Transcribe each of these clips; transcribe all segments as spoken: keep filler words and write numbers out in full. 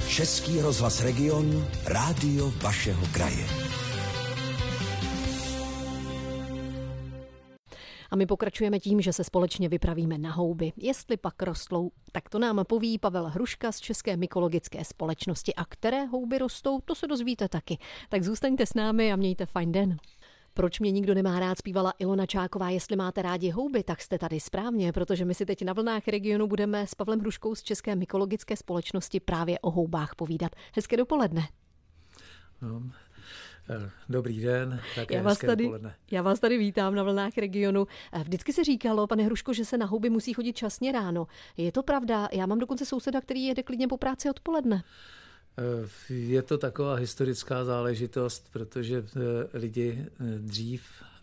Český rozhlas Region, rádio vašeho kraje. A my pokračujeme tím, že se společně vypravíme na houby. Jestli pak rostou, tak to nám poví Pavel Hruška z České mykologické společnosti. A které houby rostou, to se dozvíte taky. Tak zůstaňte s námi a mějte fajn den. Proč mě nikdo nemá rád, zpívala Ilona Čáková. Jestli máte rádi houby, tak jste tady správně, protože my si teď na vlnách Regionu budeme s Pavlem Hruškou z České mykologické společnosti právě o houbách povídat. Hezké dopoledne. No. Dobrý den, také já vás, hezké tady, dopoledne. já vás tady vítám na vlnách Regionu. Vždycky se říkalo, pane Hruško, že se na houby musí chodit časně ráno. Je to pravda? Já mám dokonce souseda, který jede klidně po práci odpoledne. Je to taková historická záležitost, protože lidi dřív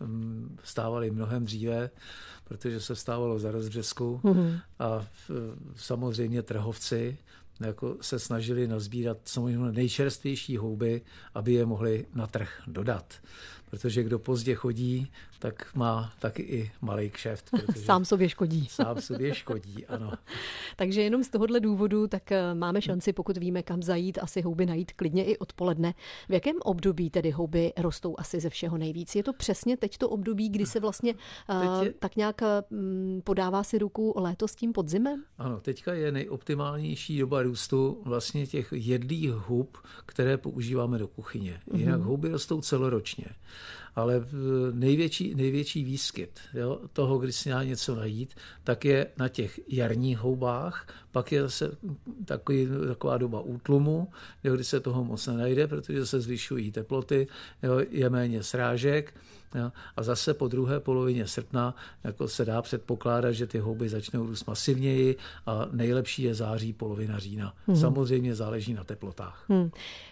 vstávali mnohem dříve, protože se vstávalo za rozbřesku mm-hmm. a samozřejmě trhovci jako se snažili nazbírat samozřejmě nejčerstvější houby, aby je mohli na trh dodat. Protože kdo pozdě chodí, tak má taky i malej kšeft. Sám sobě škodí. Sám sobě škodí, ano. Takže jenom z tohohle důvodu tak máme šanci, pokud víme, kam zajít, asi houby najít klidně i odpoledne. V jakém období tedy houby rostou asi ze všeho nejvíc? Je to přesně teď to období, kdy se vlastně je... tak nějak podává si ruku léto s tím podzimem? Ano, teďka je nejoptimálnější doba růstu vlastně těch jedlých hub, které používáme do kuchyně. Jinak mm-hmm. houby rostou celoročně. Ale největší, největší výskyt jo, toho, když si dá něco najít, tak je na těch jarních houbách, pak je zase takový, taková doba útlumu, jo, kdy se toho moc nenajde, protože se zvyšují teploty, jo, je méně srážek. Jo, a zase po druhé polovině srpna jako se dá předpokládat, že ty houby začnou růst masivněji a nejlepší je září, polovina října. Hmm. Samozřejmě záleží na teplotách. Hmm.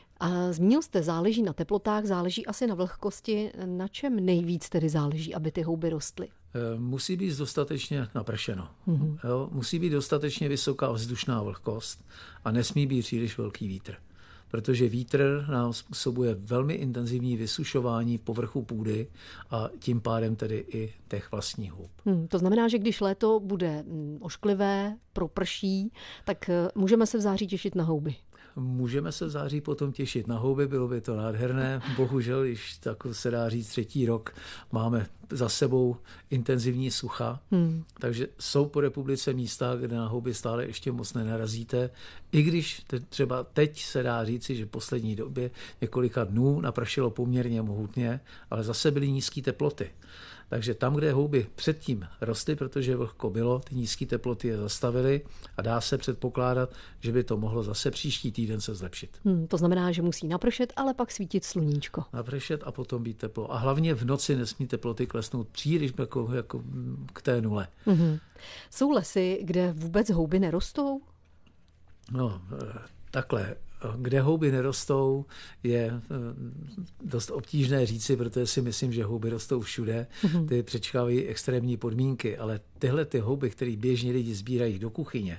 A zmínil jste, záleží na teplotách, záleží asi na vlhkosti. Na čem nejvíc tedy záleží, aby ty houby rostly? Musí být dostatečně napršeno. Mm-hmm. Jo, musí být dostatečně vysoká vzdušná vlhkost a nesmí být příliš velký vítr. Protože vítr nám způsobuje velmi intenzivní vysušování povrchu půdy a tím pádem tedy i těch vlastních hub. Hmm, to znamená, že když léto bude ošklivé, proprší, tak můžeme se v září těšit na houby. Můžeme se v září potom těšit na houby, bylo by to nádherné. Bohužel, již tak se dá říct třetí rok, máme za sebou intenzivní sucha, hmm. takže jsou po republice místa, kde na houby stále ještě moc nenarazíte. I když třeba teď se dá říci, že v poslední době několika dnů napršelo poměrně mohutně, ale zase byly nízké teploty. Takže tam, kde houby předtím rostly, protože vlhko bylo, ty nízké teploty je zastavily a dá se předpokládat, že by to mohlo zase příští týden se zlepšit. Hmm, to znamená, že musí napršet, ale pak svítit sluníčko. Napršet a potom být teplo. A hlavně v noci nesmí teploty klesnout příliš jako, jako k té nule. Hmm. Jsou lesy, kde vůbec houby nerostou? No, takhle. Kde houby nerostou, je dost obtížné říci, protože si myslím, že houby rostou všude. Ty přečkávají extrémní podmínky, ale tyhle ty houby, které běžně lidi sbírají do kuchyně,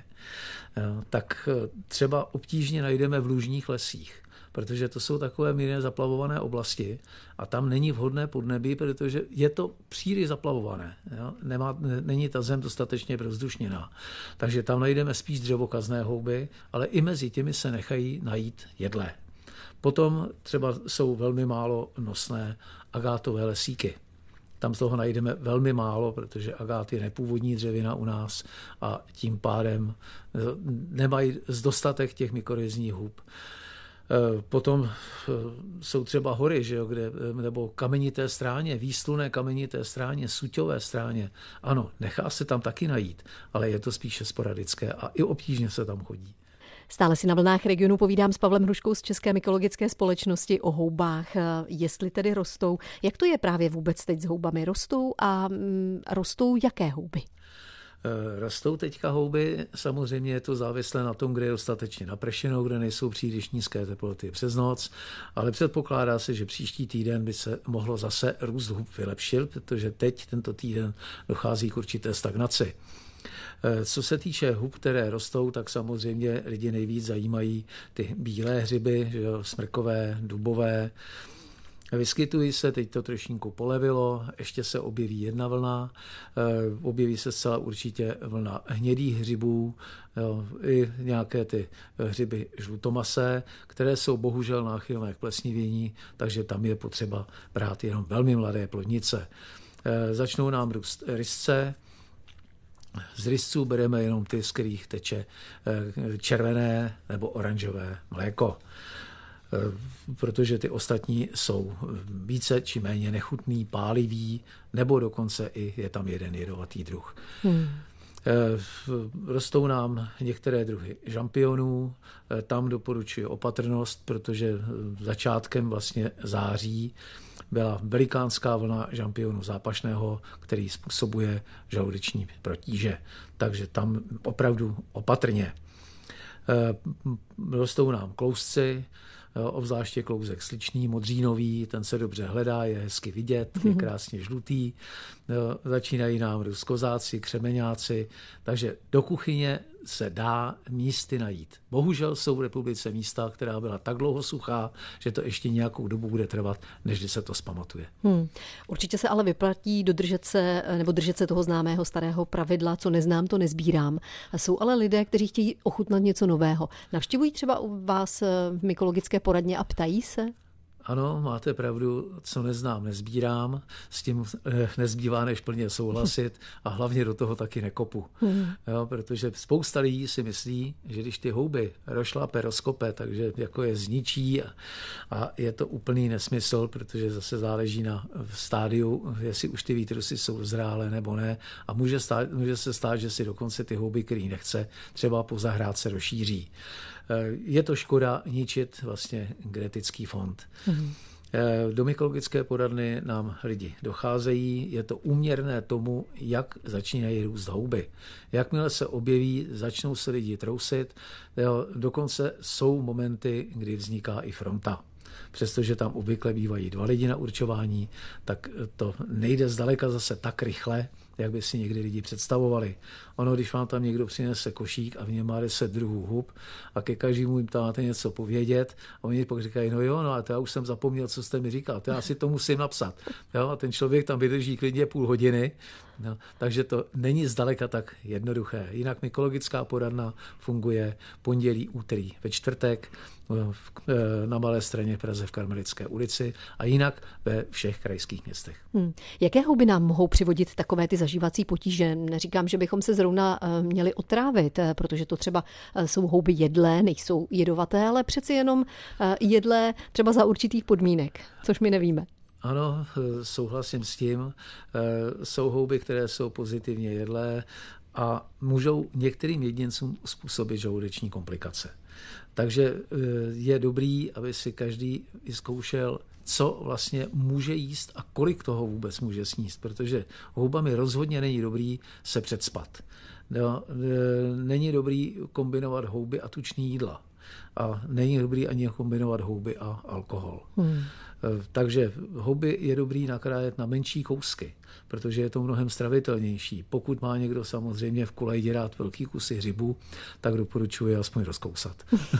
tak třeba obtížně najdeme v lužních lesích, protože to jsou takové mírně zaplavované oblasti a tam není vhodné podnebí, protože je to příliš zaplavované. Jo? Nemá, není ta zem dostatečně prozdušněná. Takže tam najdeme spíš dřevokazné houby, ale i mezi těmi se nechají najít jedlé. Potom třeba jsou velmi málo nosné agátové lesíky. Tam z toho najdeme velmi málo, protože agát je nepůvodní dřevina u nás a tím pádem nemají dostatek těch mykorhizních hub. Potom jsou třeba hory, že jo, kde, nebo kamenité stráně, výslunné kamenité stráně, suťové stráně. Ano, nechá se tam taky najít, ale je to spíše sporadické a i obtížně se tam chodí. Stále si na vlnách Regionu povídám s Pavlem Hruškou z České mykologické společnosti o houbách. Jestli tedy rostou, jak to je právě vůbec teď s houbami? Rostou a mm, rostou jaké houby? Rostou teďka houby, samozřejmě je to závislé na tom, kde je dostatečně napršeno, kde nejsou příliš nízké teploty přes noc, ale předpokládá se, že příští týden by se mohlo zase růst hub vylepšit, protože teď tento týden dochází k určité stagnaci. Co se týče hub, které rostou, tak samozřejmě lidi nejvíc zajímají ty bílé hřiby, že jo, smrkové, dubové. Vyskytují se, teď to trošinku polevilo, ještě se objeví jedna vlna, objeví se zcela určitě vlna hnědých hřibů, jo, i nějaké ty hřiby žlutomasé, které jsou bohužel náchylné k plesnivění, takže tam je potřeba brát jenom velmi mladé plodnice. Začnou nám růst rysce. Z rysců bereme jenom ty, z kterých teče červené nebo oranžové mléko, protože ty ostatní jsou více či méně nechutný, pálivý, nebo dokonce i je tam jeden jedovatý druh. Hmm. Rostou nám některé druhy žampionů, tam doporučuji opatrnost, protože začátkem vlastně září byla velikánská vlna žampionu zápašného, který způsobuje žaludeční protíže. Takže tam opravdu opatrně. Rostou nám klouzci, obzvláště klouzek sličný, modřínový, ten se dobře hledá, je hezky vidět, je krásně žlutý. Začínají nám růst kozáci, křemeňáci, takže do kuchyně se dá místy najít. Bohužel jsou v republice místa, která byla tak dlouho suchá, že to ještě nějakou dobu bude trvat, než se to zpamatuje. Hmm. Určitě se ale vyplatí dodržet se, nebo držet se toho známého starého pravidla, co neznám, to nezbírám. Jsou ale lidé, kteří chtějí ochutnat něco nového. Navštěvují třeba u vás v mykologické poradně a ptají se? Ano, máte pravdu, co neznám, nezbírám, s tím nezbývá než plně souhlasit a hlavně do toho taky nekopu. Hmm. Jo, protože spousta lidí si myslí, že když ty houby rošlape, rozkope, takže jako je zničí a, a je to úplný nesmysl, protože zase záleží na stádiu, jestli už ty výtrusy jsou zrálé nebo ne a může, stát, může se stát, že si dokonce ty houby, který nechce, třeba po zahrádce rozšíří. Je to škoda ničit vlastně genetický fond. Mm. Do mykologické poradny nám lidi docházejí, je to úměrné tomu, jak začínají růst houby. Jakmile se objeví, začnou se lidi trousit, dokonce jsou momenty, kdy vzniká i fronta. Přestože tam obvykle bývají dva lidi na určování, tak to nejde zdaleka zase tak rychle, jak by si někdy lidi představovali. Ono, když vám tam někdo přinese košík a v něm má deset druhů hub a ke každému jim tam máte něco povědět a oni pak říkají, no jo, no a to já už jsem zapomněl, co jste mi říkal, to já si to musím napsat. Jo, a ten člověk tam vydrží klidně půl hodiny, no, takže to není zdaleka tak jednoduché. Jinak mykologická poradna funguje pondělí, úterý, ve čtvrtek na Malé Straně v Praze v Karmelitské ulici a jinak ve všech krajských městech. Hmm. Jaké houby nám mohou přivodit takové ty zažívací potíže? Neříkám, že bychom se zrovna měli otrávit, protože to třeba jsou houby jedlé, nejsou jedovaté, ale přeci jenom jedlé třeba za určitých podmínek, což my nevíme. Ano, souhlasím s tím. Jsou houby, které jsou pozitivně jedlé a můžou některým jedincům způsobit žaludeční komplikace. Takže je dobrý, aby si každý vyzkoušel, co vlastně může jíst a kolik toho vůbec může sníst, protože houbami rozhodně není dobrý se předspat. No, není dobrý kombinovat houby a tučný jídla. A není dobrý ani kombinovat houby a alkohol. Hmm. Takže houby je dobrý nakrájet na menší kousky, protože je to mnohem stravitelnější. Pokud má někdo samozřejmě v kulajdi rád velký kusy hřibu, tak doporučuji aspoň rozkousat.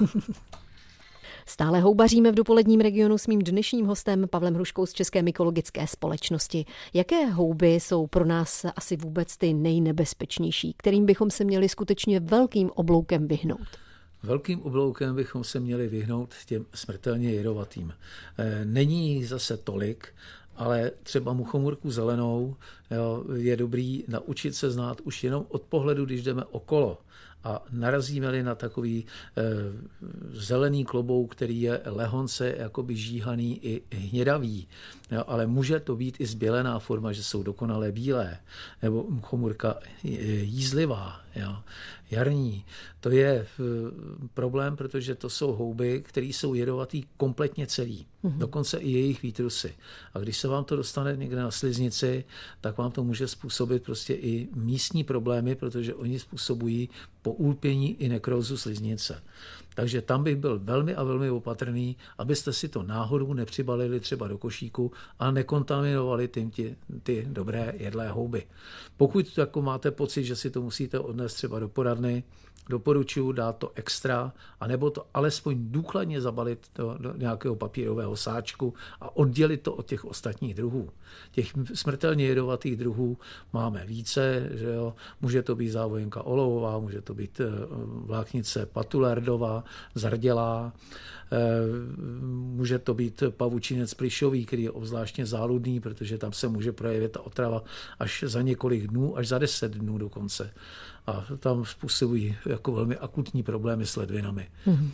Stále houbaříme v dopoledním regionu s mým dnešním hostem Pavlem Hruškou z České mykologické společnosti. Jaké houby jsou pro nás asi vůbec ty nejnebezpečnější, kterým bychom se měli skutečně velkým obloukem vyhnout? Velkým obloukem bychom se měli vyhnout těm smrtelně jedovatým. Není zase tolik, ale třeba muchomurku zelenou jo, je dobrý naučit se znát už jenom od pohledu, když jdeme okolo. A narazíme-li na takový e, zelený klobouk, který je lehonce jakoby žíhaný i hnědavý, jo, ale může to být i zbělená forma, že jsou dokonale bílé, nebo muchomurka jízlivá, jo, jarní. To je e, problém, protože to jsou houby, které jsou jedovatý kompletně celý, mm-hmm. dokonce i jejich výtrusy. A když se vám to dostane někde na sliznici, tak vám to může způsobit prostě i místní problémy, protože oni způsobují poúlpění i nekrózu sliznice. Takže tam bych byl velmi a velmi opatrný, abyste si to náhodou nepřibalili třeba do košíku a nekontaminovali tím ty, ty dobré jedlé houby. Pokud jako máte pocit, že si to musíte odnést třeba do poradny, doporučuji dát to extra, anebo to alespoň důkladně zabalit do, do nějakého papírového sáčku a oddělit to od těch ostatních druhů. Těch smrtelně jedovatých druhů máme více, že jo? Může to být závojenka olovová, může to být vláknice patulardová, zardělá, může to být pavučinec plišový, který je obzvláštně záludný, protože tam se může projevit ta otrava až za několik dnů, až za deset dnů dokonce. A tam způsobují jako velmi akutní problémy s ledvinami. Mm-hmm.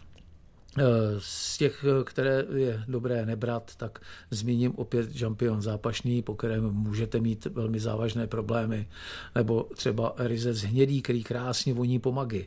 Z těch, které je dobré nebrat, tak zmíním opět žampion zápašný, po kterém můžete mít velmi závažné problémy, nebo třeba ryzec hnědý, který krásně voní po magi.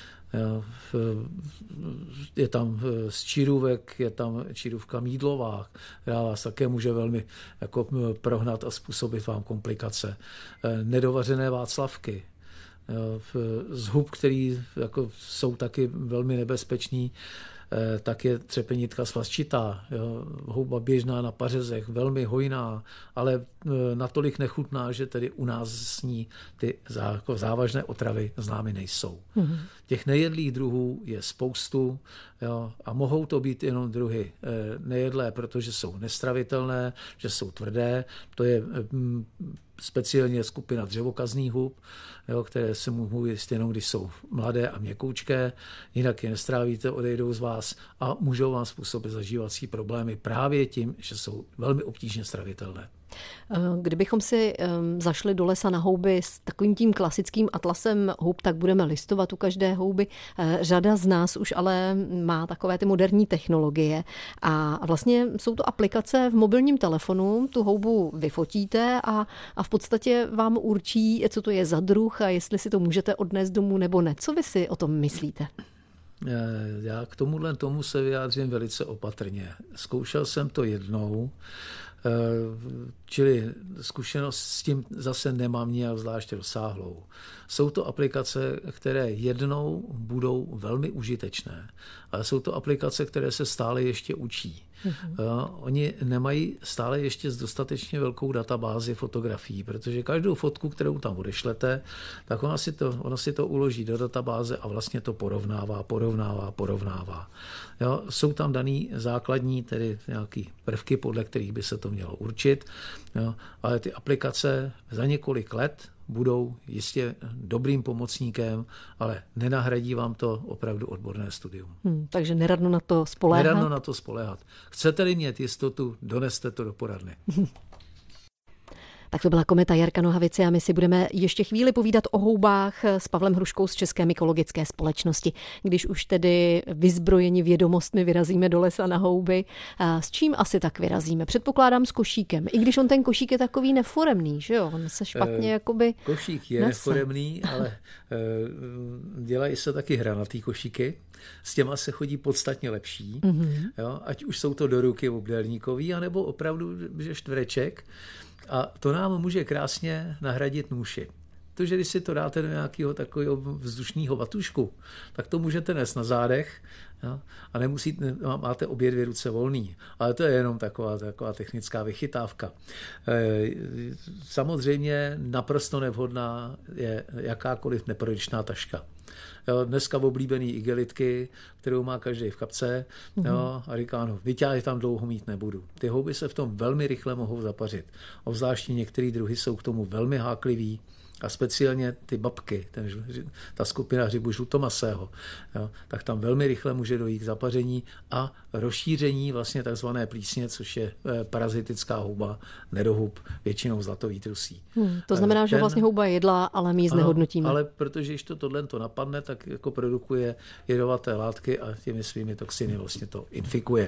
Je tam z čírůvek, je tam čírůvka mýdlová, která vás také může velmi jako prohnat a způsobit vám komplikace. Nedovařené václavky, zhub, který jako jsou taky velmi nebezpečný, tak je třepenitka svazčitá, jo, houba běžná na pařezech, velmi hojná, ale natolik nechutná, že tedy u nás s ní ty závažné otravy známy nejsou. Mm-hmm. Těch nejedlých druhů je spoustu, jo, a mohou to být jenom druhy nejedlé, protože jsou nestravitelné, že jsou tvrdé. To je speciálně skupina dřevokazných hub, jo, které se mohou jíst jenom, když jsou mladé a měkoučké, jinak je nestrávíte, odejdou z vás a můžou vám způsobit zažívací problémy právě tím, že jsou velmi obtížně stravitelné. Kdybychom si zašli do lesa na houby s takovým tím klasickým atlasem hub, tak budeme listovat u každé houby. Řada z nás už ale má takové ty moderní technologie a vlastně jsou to aplikace v mobilním telefonu, tu houbu vyfotíte a, a v podstatě vám určí, co to je za druh a jestli si to můžete odnést domů nebo ne. Co vy si o tom myslíte? Já k tomuhle tomu se vyjádřím velice opatrně. Zkoušel jsem to jednou, čili zkušenost s tím zase nemám nějak zvlášť rozsáhlou. Jsou to aplikace, které jednou budou velmi užitečné, ale jsou to aplikace, které se stále ještě učí. Mm-hmm. Oni nemají stále ještě dostatečně velkou databázi fotografií, protože každou fotku, kterou tam odešlete, tak ona si to, ona si to uloží do databáze a vlastně to porovnává, porovnává, porovnává. Jo, jsou tam daný základní, tedy nějaký prvky, podle kterých by se to mělo určit, jo, ale ty aplikace za několik let budou jistě dobrým pomocníkem, ale nenahradí vám to opravdu odborné studium. Hmm, takže neradno na to spoléhat? Neradno na to spoléhat. Chcete-li mít jistotu, doneste to do poradny. Tak to byla Kometa Jarka Nohavice a my si budeme ještě chvíli povídat o houbách s Pavlem Hruškou z České mykologické společnosti. Když už tedy vyzbrojeni vědomostmi vyrazíme do lesa na houby, a s čím asi tak vyrazíme? Předpokládám s košíkem, i když on ten košík je takový neforemný, že jo? On se špatně e, jakoby Košík je nese. Neforemný, ale e, dělají se taky hranatý košíky. S těma se chodí podstatně lepší, mm-hmm. jo? Ať už jsou to do ruky obdélníkový, anebo opravdu že čtvereček. A to nám může krásně nahradit nůši. Protože když si to dáte do nějakého takového vzdušného vatušku, tak to můžete nést na zádech, jo? A nemusíte, máte obě dvě ruce volný. Ale to je jenom taková, taková technická vychytávka. Samozřejmě naprosto nevhodná je jakákoliv neprodyšná taška. Jo, dneska oblíbený igelitky, kterou má každý v kapce, mm-hmm. jo, a říká, no, vyťáhy tam dlouho mít nebudu. Ty houby se v tom velmi rychle mohou zapařit. Obzvláště některé druhy jsou k tomu velmi háklivý a speciálně ty babky, ten, ta skupina hřibu žlutomasého, jo, tak tam velmi rychle může dojít k zapaření a rozšíření vlastně takzvané plísně, což je parazitická houba, nedohub, většinou zlatovítrusí. Hmm, to znamená, ten, že vlastně houba je jedla, ale my ji znehodnotíme. Ale protože když to tohle to napadne, tak jako produkuje jedovaté látky a těmi svými toxiny vlastně to infikuje.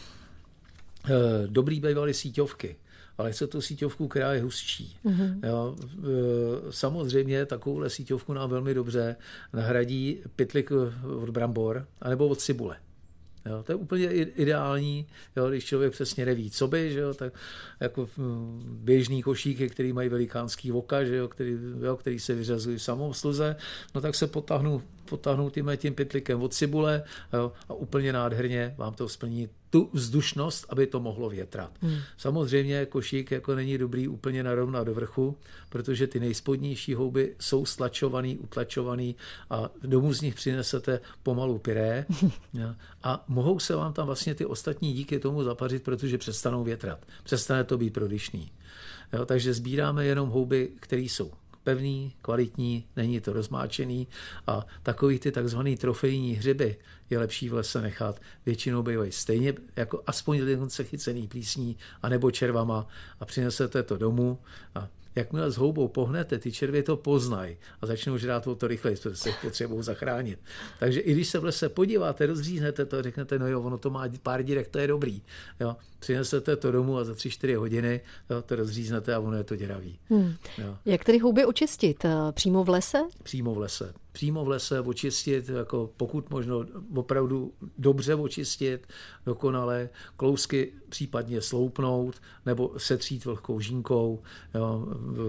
Dobrý bývaly síťovky, ale chce tu síťovku, která je hustší. Mm-hmm. Jo, samozřejmě takovouhle síťovku nám velmi dobře nahradí pytlik od brambor anebo od cibule. Jo, to je úplně ideální, jo, když člověk přesně neví, co by, že jo, tak jako běžný košíky, který mají velikánský oka, že jo, který, jo, který se vyřazují v samosluze, no tak se potáhnu potáhnutým tím pytlikem od cibule, jo, a úplně nádherně vám to splní tu vzdušnost, aby to mohlo větrat. Hmm. Samozřejmě košík jako není dobrý úplně narovnat do vrchu, protože ty nejspodnější houby jsou stlačovaný, utlačovaný a domů z nich přinesete pomalu pyré a mohou se vám tam vlastně ty ostatní díky tomu zapařit, protože přestanou větrat. Přestane to být prodyšný. Jo, takže sbíráme jenom houby, které jsou pevný, kvalitní, není to rozmáčený a takový ty takzvaný trofejní hřiby je lepší v lese nechat. Většinou bývají stejně, jako aspoň dokonce chycený plísní anebo červama a přinesete to domů a jakmile s houbou pohnete, ty červy to poznají a začnou žrát o to rychleji, protože se potřebují zachránit. Takže i když se v lese podíváte, rozříznete to, řeknete, no jo, ono to má pár dírek, to je dobrý. Jo. Přinesete to domů a za tři čtyři hodiny jo, to rozříznete a ono je to děravý. Hmm. Jak tedy houby očistit? Přímo v lese? Přímo v lese. Přímo v lese očistit, jako pokud možno opravdu dobře očistit, dokonale, klousky případně sloupnout nebo setřít vlhkou žínkou. Jo.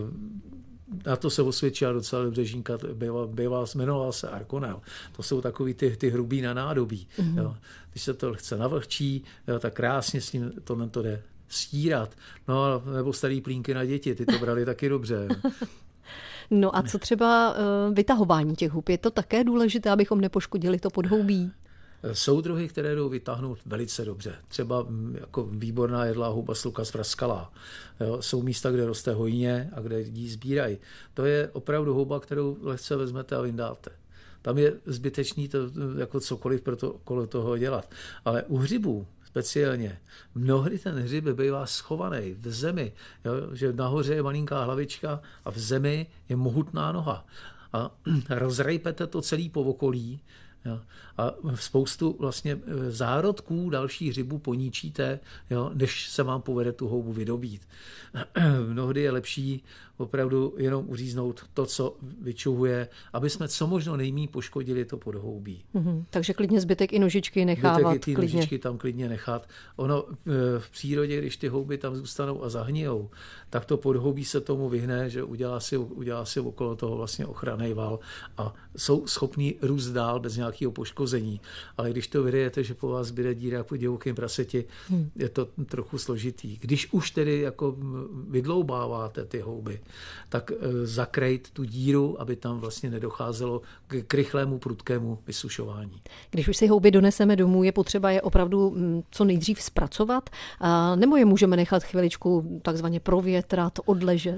Na to se osvědčila docela dobře žínka, bývala, bývala, jmenovala se Arkonel. To jsou takový ty, ty hrubý na nádobí. Mm-hmm. Jo. Když se to chce navlhčí, jo, tak krásně s tím tohle to jde stírat. No nebo starý plínky na děti, ty to brali taky dobře. Jo. No a co třeba uh, vytahování těch hub? Je to také důležité, abychom nepoškodili to podhoubí? Jsou druhy, které jdou vytáhnout velice dobře. Třeba jako výborná jedlá houba sluka zpraskalá. Jsou místa, kde roste hojně a kde jí sbírají. To je opravdu houba, kterou lehce vezmete a vyndáte. Tam je zbytečný to jako cokoliv pro to, okolo toho dělat. Ale u hřibů speciálně, mnohdy ten hřib bývá schovaný v zemi, jo? Že nahoře je malinká hlavička a v zemi je mohutná noha. A rozrejpete to celý po okolí, jo? A spoustu vlastně zárodků dalších hřibů poníčíte, jo? Než se vám povede tu houbu vydobít. Mnohdy je lepší opravdu jenom uříznout to, co vyčuhuje, aby jsme co možno nejméně poškodili to podhoubí. Mm-hmm. Takže klidně zbytek i nožičky nechávat. Zbytek i ty klidně. nožičky tam klidně nechat. Ono v přírodě, když ty houby tam zůstanou a zahnijou, tak to podhoubí se tomu vyhne, že udělá si, udělá si okolo toho vlastně ochranný val a jsou schopní růst dál bez nějakého poškození. Ale když to vyryjete, že po vás zbyde díra jako divokým praseti, hmm. je to trochu složitý. Když už tedy jako vydloubáváte ty houby, tak zakrejt tu díru, aby tam vlastně nedocházelo k rychlému prudkému vysušování. Když už si houby doneseme domů, je potřeba je opravdu co nejdřív zpracovat, nebo je můžeme nechat chviličku takzvaně provětrat, odležet?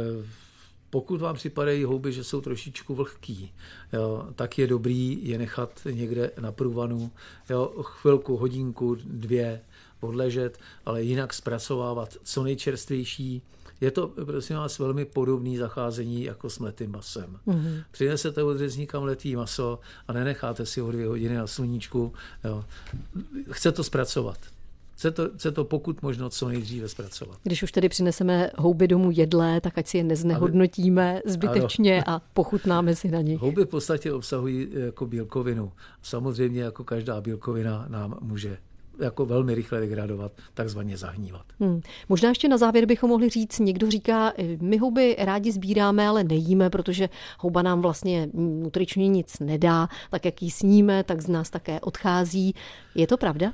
Pokud vám připadají houby, že jsou trošičku vlhký, jo, tak je dobrý je nechat někde na průvanu, jo, chvilku, hodinku, dvě odležet, ale jinak zpracovávat co nejčerstvější. Je to, prosím vás, velmi podobný zacházení jako s mletým masem. Mm-hmm. Přinesete od řezníka mletý maso a nenecháte si ho dvě hodiny na sluníčku. Jo. Chce to zpracovat. Chce to, chce to pokud možno co nejdříve zpracovat. Když už tedy přineseme houby domů jedlé, tak ať si je neznehodnotíme zbytečně ano. A pochutnáme si na nich. Houby v podstatě obsahují jako bílkovinu. Samozřejmě jako každá bílkovina nám může jako velmi rychle degradovat, takzvaně zahnívat. Hmm. Možná ještě na závěr bychom mohli říct, někdo říká, my houby rádi sbíráme, ale nejíme, protože houba nám vlastně nutričně nic nedá, tak jak ji sníme, tak z nás také odchází. Je to pravda?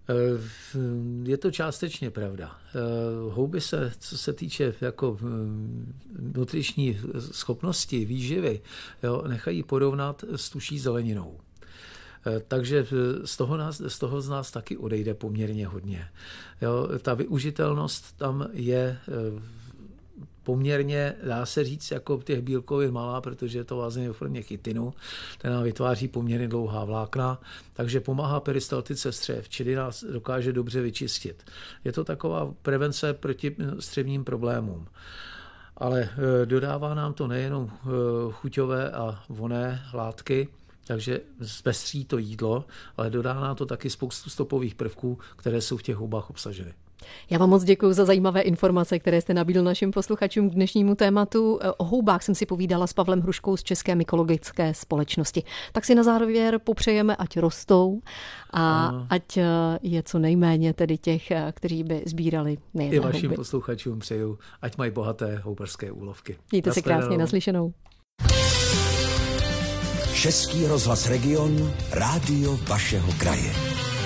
Je to částečně pravda. Houby se, co se týče jako nutriční schopnosti, výživy, jo, nechají porovnat s tuší zeleninou. Takže z toho, nás, z toho z nás taky odejde poměrně hodně. Jo, ta využitelnost tam je poměrně, dá se říct, jako těch bílkovin malá, protože je to vlastně v formě chitinu, ten nám vytváří poměrně dlouhá vlákna, takže pomáhá peristaltice střev, čili nás dokáže dobře vyčistit. Je to taková prevence proti střevním problémům. Ale dodává nám to nejenom chuťové a vonné látky, takže zpestří to jídlo, ale dodá nám to taky spoustu stopových prvků, které jsou v těch houbách obsaženy. Já vám moc děkuji za zajímavé informace, které jste nabídl našim posluchačům k dnešnímu tématu. O houbách jsem si povídala s Pavlem Hruškou z České mykologické společnosti. Tak si na závěr popřejeme, ať rostou a ano. Ať je co nejméně tedy těch, kteří by sbírali nejen I vašim houby. Posluchačům přeju, ať mají bohaté houbařské úlovky. Mějte si krásně, naslyšenou. Český rozhlas Region, rádio vašeho kraje.